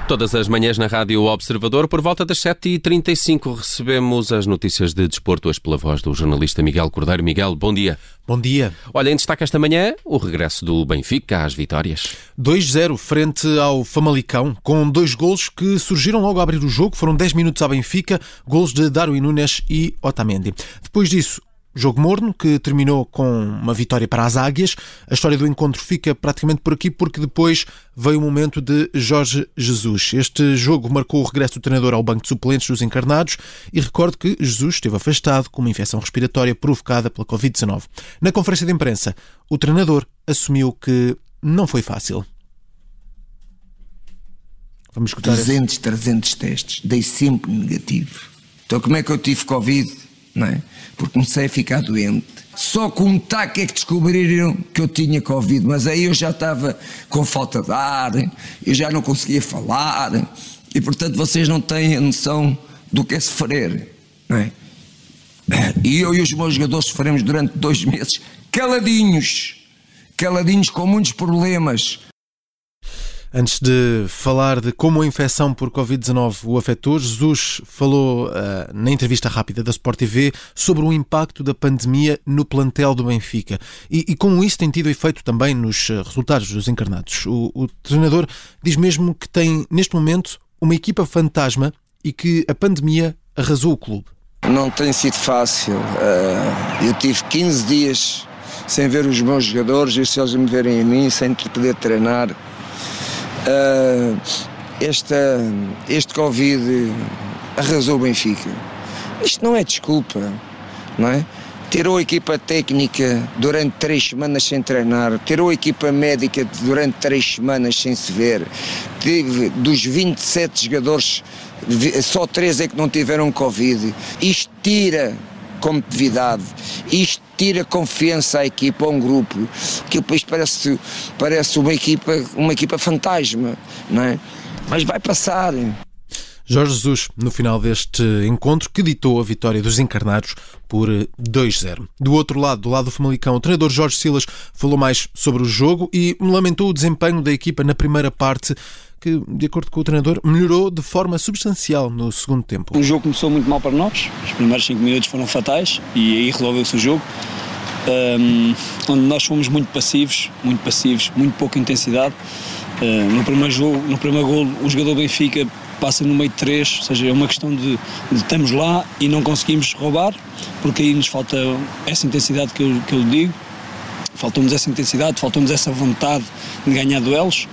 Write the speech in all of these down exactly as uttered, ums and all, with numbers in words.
Todas as manhãs na Rádio Observador, por volta das sete e trinta e cinco, recebemos as notícias de desporto, hoje pela voz do jornalista Miguel Cordeiro. Miguel, bom dia. Bom dia. Olha, em destaque esta manhã, o regresso do Benfica às vitórias. dois zero frente ao Famalicão, com dois golos que surgiram logo a abrir o jogo. Foram dez minutos ao Benfica, golos de Darwin Núñez e Otamendi. Depois disso, jogo morno, que terminou com uma vitória para as Águias. A história do encontro fica praticamente por aqui, porque depois veio o momento de Jorge Jesus. Este jogo marcou o regresso do treinador ao banco de suplentes dos encarnados e recordo que Jesus esteve afastado com uma infecção respiratória provocada pela covid dezanove. Na conferência de imprensa, o treinador assumiu que não foi fácil. Vamos escutar trezentos, esse... trezentos testes, dei sempre negativo. Então como é que eu tive Covid? Não é? Porque comecei a ficar doente. Só com um taque é que descobriram que eu tinha Covid, mas aí eu já estava com falta de ar, eu já não conseguia falar, e portanto vocês não têm a noção do que é sofrer, não é? E eu e os meus jogadores sofremos durante dois meses, caladinhos, caladinhos com muitos problemas. Antes de falar de como a infecção por covid dezanove o afetou, Jesus falou uh, na entrevista rápida da Sport T V sobre o impacto da pandemia no plantel do Benfica e, e como isso tem tido efeito também nos resultados dos encarnados. O, o treinador diz mesmo que tem, neste momento, uma equipa fantasma e que a pandemia arrasou o clube. Não tem sido fácil. Uh, eu tive quinze dias sem ver os meus jogadores e se eles me verem a mim, sem poder treinar. Uh, esta, este Covid arrasou o Benfica. Isto não é desculpa, não é? Tirou a equipa técnica durante três semanas sem treinar, tirou a equipa médica durante três semanas sem se ver. Tive, dos vinte e sete jogadores, só três é que não tiveram Covid. Isto tira competitividade, isto tira confiança à equipa, a um grupo, que depois parece, parece uma equipa, uma equipa fantasma, não é? Mas vai passar. Jorge Jesus, no final deste encontro, que ditou a vitória dos encarnados por dois zero. Do outro lado, do lado do Famalicão, o treinador Jorge Silas falou mais sobre o jogo e lamentou o desempenho da equipa na primeira parte, que, de acordo com o treinador, melhorou de forma substancial no segundo tempo. O jogo começou muito mal para nós, os primeiros cinco minutos foram fatais e aí resolveu-se o jogo, um, onde nós fomos muito passivos, muito passivos, muito pouca intensidade. Uh, no primeiro jogo, no primeiro golo, o jogador Benfica passa no meio de três, ou seja, é uma questão de, de estamos lá e não conseguimos roubar, porque aí nos falta essa intensidade que eu, que eu digo, faltou-nos essa intensidade, faltou-nos essa vontade de ganhar duelos.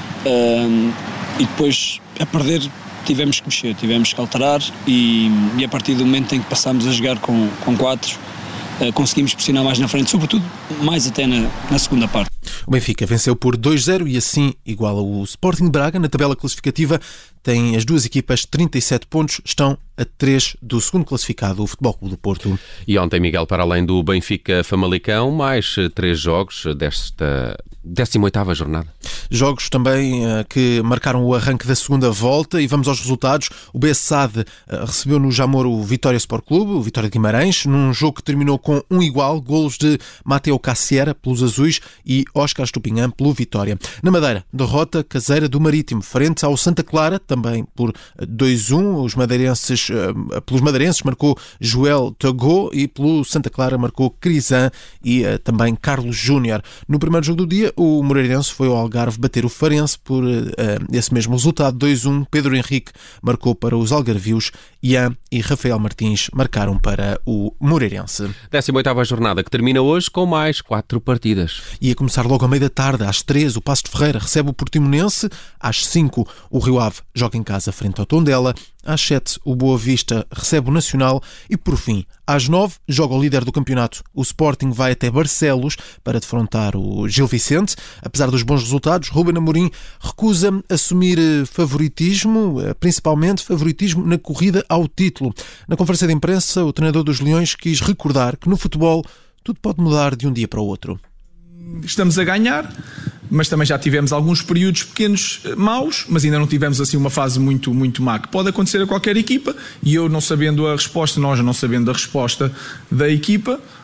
Uh, e depois a perder tivemos que mexer, tivemos que alterar e, e a partir do momento em que passámos a jogar com, com quatro uh, conseguimos pressionar mais na frente, sobretudo mais até na, na segunda parte. O Benfica venceu por dois zero e assim iguala o Sporting Braga. Na tabela classificativa tem as duas equipas trinta e sete pontos, estão a três do segundo classificado, o Futebol Clube do Porto. E ontem, Miguel, para além do Benfica Famalicão, mais três jogos desta décima oitava jornada. Jogos também uh, que marcaram o arranque da segunda volta e vamos aos resultados. O B S A D uh, recebeu no Jamor o Vitória Sport Clube, o Vitória de Guimarães, num jogo que terminou com um igual, golos de Mateo Cassiera pelos azuis e Óscar Estupinhã pelo Vitória. Na Madeira, derrota caseira do Marítimo, frente ao Santa Clara, também por dois a um. Os madeirenses, uh, pelos madeirenses marcou Joel Tagô e pelo Santa Clara marcou Crisan e uh, também Carlos Júnior. No primeiro jogo do dia, o Moreirense foi ao Algarve bater o Farense por uh, esse mesmo resultado, dois a um. Pedro Henrique marcou para os algarvios, Ian e Rafael Martins marcaram para o Moreirense. décima oitava jornada que termina hoje com mais quatro partidas. E a começar logo à meia da tarde, às três, o Paços de Ferreira recebe o Portimonense, às cinco, o Rio Ave joga em casa frente ao Tondela, às sete, o Boa Vista recebe o Nacional e, por fim, às nove, joga o líder do campeonato. O Sporting vai até Barcelos para defrontar o Gil Vicente. Apesar dos bons resultados, Ruben Amorim recusa assumir favoritismo, principalmente favoritismo na corrida ao título. Na conferência de imprensa, o treinador dos Leões quis recordar que no futebol tudo pode mudar de um dia para o outro. Estamos a ganhar, mas também já tivemos alguns períodos pequenos maus, mas ainda não tivemos assim uma fase muito, muito má, que pode acontecer a qualquer equipa, e eu não sabendo a resposta, nós não sabendo a resposta da equipa,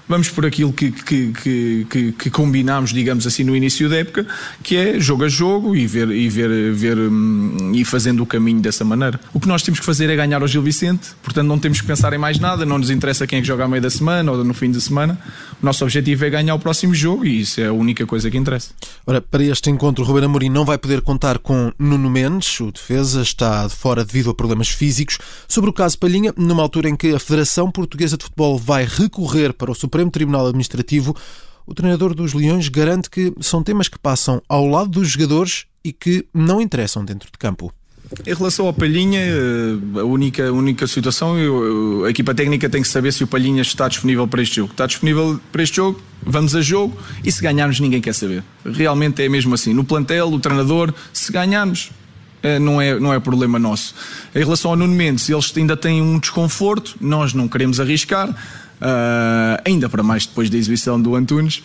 vamos por aquilo que, que, que, que, que combinámos, digamos assim, no início da época, que é jogo a jogo e, ver, e, ver, ver, e fazendo o caminho dessa maneira. O que nós temos que fazer é ganhar ao Gil Vicente, portanto não temos que pensar em mais nada, não nos interessa quem é que joga à meio da semana ou no fim de semana. O nosso objetivo é ganhar o próximo jogo e isso é a única coisa que interessa. Ora, para este encontro, o Ruben Amorim não vai poder contar com Nuno Mendes, o defesa está de fora devido a problemas físicos. Sobre o caso Palhinha, numa altura em que a Federação Portuguesa de Futebol vai recorrer para o Supremo Tribunal Administrativo, o treinador dos Leões garante que são temas que passam ao lado dos jogadores e que não interessam dentro de campo. Em relação ao Palhinha, a única, a única situação, eu, a equipa técnica tem que saber se o Palhinha está disponível para este jogo. Está disponível para este jogo, vamos a jogo, e se ganharmos ninguém quer saber. Realmente é mesmo assim. No plantel, o treinador, se ganharmos, não é, não é problema nosso. Em relação ao Nuno Mendes, eles ainda têm um desconforto, nós não queremos arriscar, uh, ainda para mais depois da exibição do Antunes.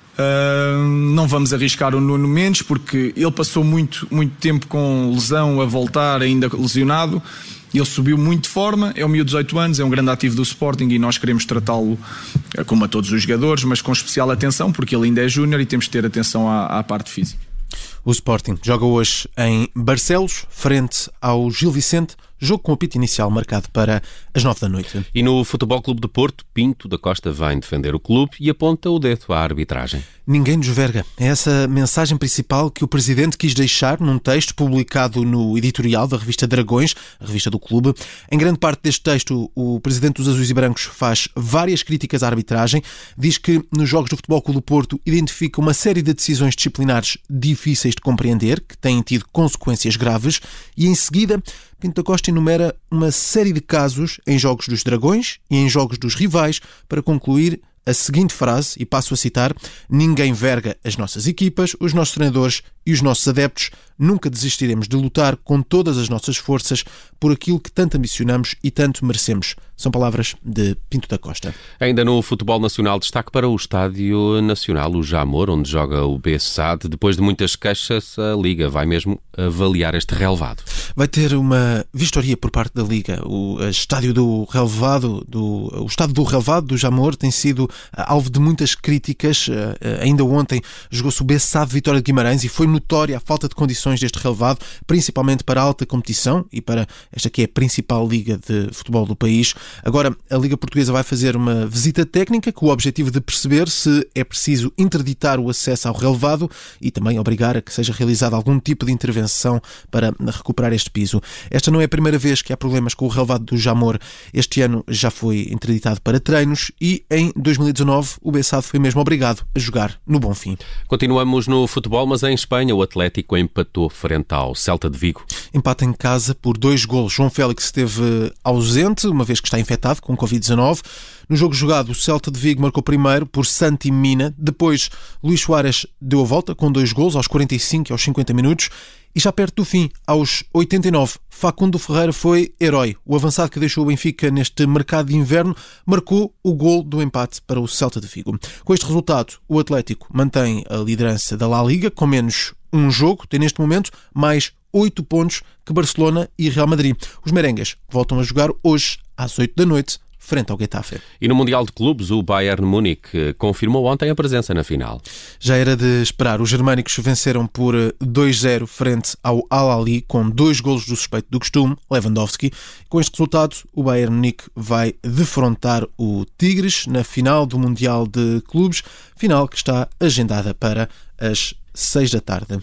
Uh, não vamos arriscar o Nuno Mendes porque ele passou muito, muito tempo com lesão a voltar, ainda lesionado. Ele subiu muito de forma, é um miúdo de dezoito anos, é um grande ativo do Sporting e nós queremos tratá-lo como a todos os jogadores, mas com especial atenção porque ele ainda é júnior e temos de ter atenção à, à parte física. O Sporting joga hoje em Barcelos, frente ao Gil Vicente, jogo com o apito inicial marcado para as nove da noite. E no Futebol Clube de Porto, Pinto da Costa vem defender o clube e aponta o dedo à arbitragem. Ninguém nos verga. É essa mensagem principal que o Presidente quis deixar num texto publicado no editorial da revista Dragões, a revista do clube. Em grande parte deste texto, o Presidente dos Azuis e Brancos faz várias críticas à arbitragem, diz que nos jogos do Futebol Clube do Porto identifica uma série de decisões disciplinares difíceis de compreender, que têm tido consequências graves, e em seguida Pinto da Costa enumera uma série de casos em jogos dos Dragões e em jogos dos rivais para concluir a seguinte frase, e passo a citar: ninguém verga as nossas equipas, os nossos treinadores e os nossos adeptos. Nunca desistiremos de lutar com todas as nossas forças por aquilo que tanto ambicionamos e tanto merecemos. São palavras de Pinto da Costa. Ainda no futebol nacional, destaque para o Estádio Nacional, o Jamor, onde joga o B S A D. Depois de muitas queixas, a Liga vai mesmo avaliar este relevado. Vai ter uma vistoria por parte da Liga. O estádio do relevado, do, o estádio do relevado do Jamor tem sido alvo de muitas críticas. Ainda ontem jogou-se o B S A D Vitória de Guimarães e foi notória a falta de condições deste relevado, principalmente para a alta competição e para esta que é a principal liga de futebol do país. Agora, a Liga Portuguesa vai fazer uma visita técnica com o objetivo de perceber se é preciso interditar o acesso ao relevado e também obrigar a que seja realizada algum tipo de intervenção para recuperar este piso. Esta não é a primeira vez que há problemas com o relevado do Jamor. Este ano já foi interditado para treinos e em dois mil e dezanove o B S A D foi mesmo obrigado a jogar no Bonfim. Continuamos no futebol, mas em Espanha o Atlético empatou frente ao Celta de Vigo. Empate em casa por dois golos. João Félix esteve ausente, uma vez que está infectado com covid dezanove. No jogo jogado, o Celta de Vigo marcou primeiro por Santi Mina. Depois, Luís Soares deu a volta com dois golos aos quarenta e cinco e aos cinquenta minutos. E já perto do fim, aos oitenta e nove, Facundo Ferreira foi herói. O avançado que deixou o Benfica neste mercado de inverno marcou o gol do empate para o Celta de Vigo. Com este resultado, o Atlético mantém a liderança da La Liga com menos um jogo, tem neste momento mais oito pontos que Barcelona e Real Madrid. Os merengues voltam a jogar hoje às oito da noite frente ao Getafe. E no Mundial de Clubes, o Bayern Munique confirmou ontem a presença na final. Já era de esperar. Os germânicos venceram por dois zero frente ao Al-Ahly, com dois golos do suspeito do costume, Lewandowski. Com este resultado, o Bayern Munique vai defrontar o Tigres na final do Mundial de Clubes, final que está agendada para as seis da tarde.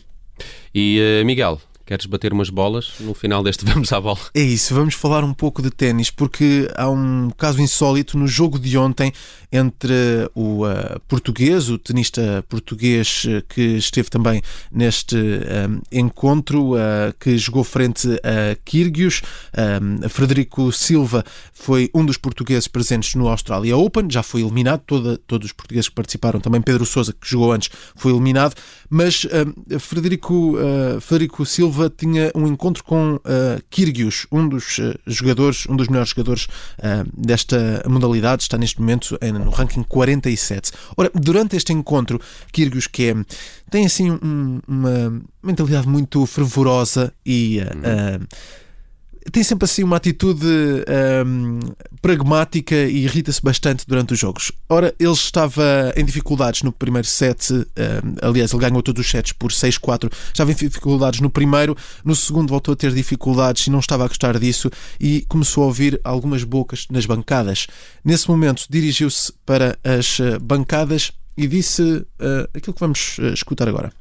E, uh, Miguel, queres bater umas bolas no final deste Vamos à Bola? É isso, vamos falar um pouco de ténis, porque há um caso insólito no jogo de ontem entre o uh, português, o tenista português uh, que esteve também neste um, encontro, uh, que jogou frente a Kyrgios. Um, Frederico Silva foi um dos portugueses presentes no Australia Open, já foi eliminado, toda, todos os portugueses que participaram, também Pedro Sousa, que jogou antes, foi eliminado, mas uh, Frederico, uh, Frederico Silva tinha um encontro com uh, Kyrgios, um dos uh, jogadores, um dos melhores jogadores uh, desta modalidade, está neste momento uh, no ranking quarenta e sete. Ora, durante este encontro, Kyrgios, que é, tem assim um, uma mentalidade muito fervorosa e uh, uh, tem sempre assim uma atitude um, pragmática e irrita-se bastante durante os jogos. Ora, ele estava em dificuldades no primeiro set, um, aliás, ele ganhou todos os sets por seis quatro, estava em dificuldades no primeiro, no segundo voltou a ter dificuldades e não estava a gostar disso e começou a ouvir algumas bocas nas bancadas. Nesse momento dirigiu-se para as bancadas e disse uh, aquilo que vamos uh, escutar agora.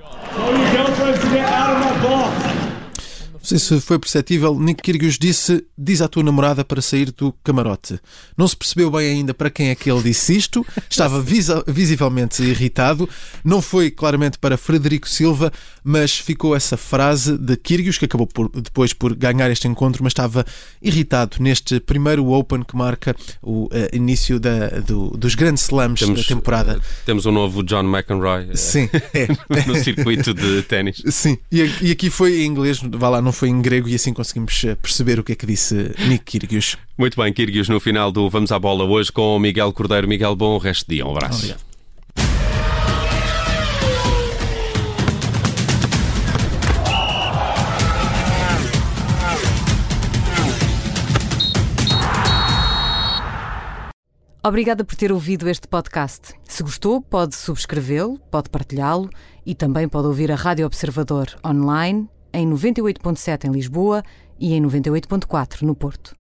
Não sei se foi perceptível, Nick Kyrgios disse: diz à tua namorada para sair do camarote. Não se percebeu bem ainda para quem é que ele disse isto, estava visa- visivelmente irritado. Não foi claramente para Frederico Silva, mas ficou essa frase de Kyrgios, que acabou por, depois por ganhar este encontro, mas estava irritado neste primeiro Open que marca o uh, início da, do, dos grandes slams temos, da temporada. Uh, temos um novo John McEnroe Sim, é. no circuito de ténis. Sim, e, e aqui foi em inglês, vá lá, não foi em grego, e assim conseguimos perceber o que é que disse Nick Kyrgios. Muito bem, Kyrgios no final do Vamos à Bola hoje com o Miguel Cordeiro. Miguel, bom resto de dia. Um abraço. Obrigado. Obrigada por ter ouvido este podcast. Se gostou, pode subscrevê-lo, pode partilhá-lo e também pode ouvir a Rádio Observador online em noventa e oito ponto sete em Lisboa e em noventa e oito ponto quatro no Porto.